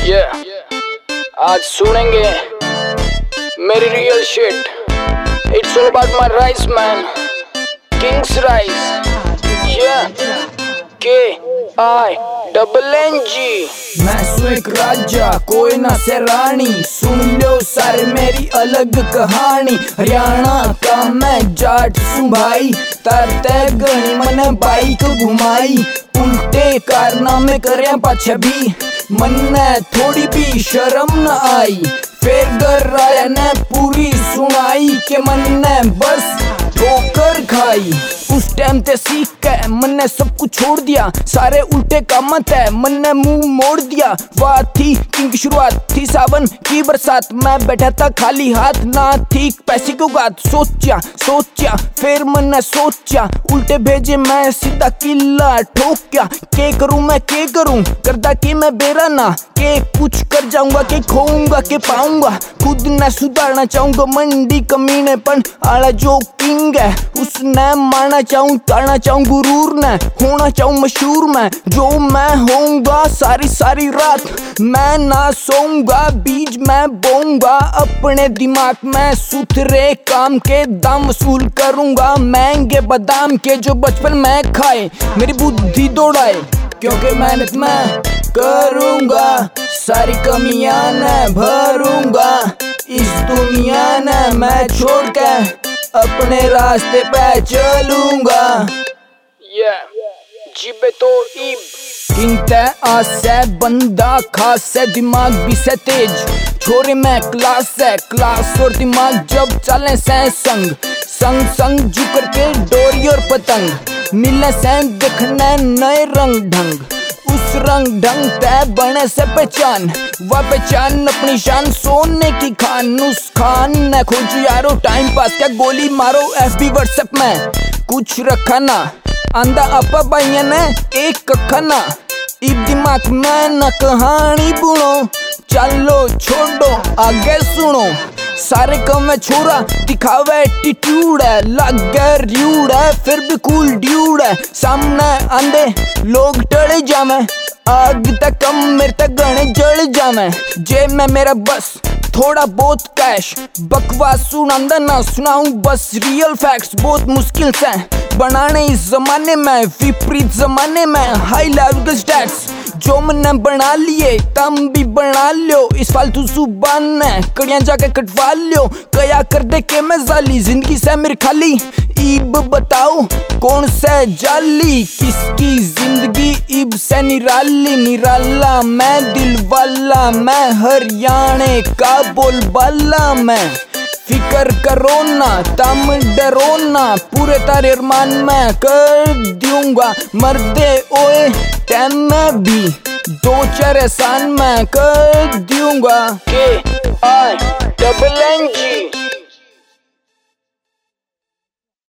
आज सुनेंगे मेरी real shit. It's all about my rise man, kings rise. KINNG। मैं सू एक राजा, कोई ना से रानी, सुन लो सारे मेरी अलग कहानी। हरियाणा का मैं जाट सू भाई, तरते गणी मन बाइक घुमाई। उल्टे कारनामे करे पाछे भी मन ने थोड़ी भी शर्म न आई। फिर घर आया ने पूरी सुनाई के मन ने बस ठोकर खाई। उस टाइम ते सीख के मन ने सब कुछ छोड़ दिया, सारे उल्टे काम थे मन ने मुंह मोड़ दिया। वाह थी किंग की शुरुआत, थी सावन की बरसात, मैं बैठा था खाली हाथ, ना थी पैसे की औकात। सोचा फिर मन ने सोचा, उल्टे भेजे मैं सीधा किला ठोक्या। के करूं मैं के करूं, करदा कि मैं बेरा ना, के कुछ कर जाऊंगा के खोऊंगा के पाऊंगा। खुद न सुधारना चाहूंगा मंडी कमीनेपन आला जो किंग है, उसने मारना चाहूं ताड़ना चाहूं गुरूर ने, होना चाहूं मशहूर मैं। जो मैं होऊंगा सारी रात मैं ना सोऊंगा, बीज मैं बोऊंगा अपने दिमाग में। सुथरे काम के दाम वसूल करूंगा, महंगे बादाम के जो बचपन में खाए मेरी बुद्धि दौड़ाए। क्योंकि मेहनत मैं करूंगा, सारी कमियां न भरूंगा। इस दुनिया ने मैं छोड़ के अपने रास्ते पे चलूंगा। जिबे तो ईब किंगते आसे बंदा खास है, दिमाग भी से तेज छोरे में क्लास है। क्लास और दिमाग जब चले से संग जू करके डोरी और पतंग मिले से देखने नए रंग ढंग। उस रंग ढंग तय बने से पहचान, वह पहचान अपनी शान सोने की खान। उस खान न खोजो यारो टाइम पास क्या गोली मारो FB WhatsApp में कुछ रखा ना। आंदा आपा भाइया ने एक कखा ना, इब दिमाग में न कहानी बुनो। चलो छोड़ो आगे सुनो, सारे कम में छोरा दिखावे एटीट्यूड है, लगे र्यूड है फिर भी कूल ड्यूड है। सामने आंदे लोग टले जामे, आग तक कम मेरे तक गणे जल जामे। जेब में मेरा बस थोड़ा बहुत कैश, बकवास सुनांदा ना सुनाऊं बस रियल फैक्ट्स बहुत मुश्किल से बनाने इस जमाने में। विपरीत जमाने में हाई लेवल स्टैट्स जो मैंने बना लिए तम भी बना लो। इस फालतू जुबान ने कड़ियां जाके कटवा लो, कया कर दे के मैं जाली जिंदगी से मेरी खाली। इब बताओ कौन से जाली, किसकी जिंदगी इब से निराला मैं दिल वाला, मैं हरियाणे का बोलबाला मैं। फिकर करो ना तम डरो ना, पूरे तारे अरमान मैं कर दूंगा। मर्दे ओए टाइम में भी 2-4 एहसान मैं कर दूंगा। KINNG।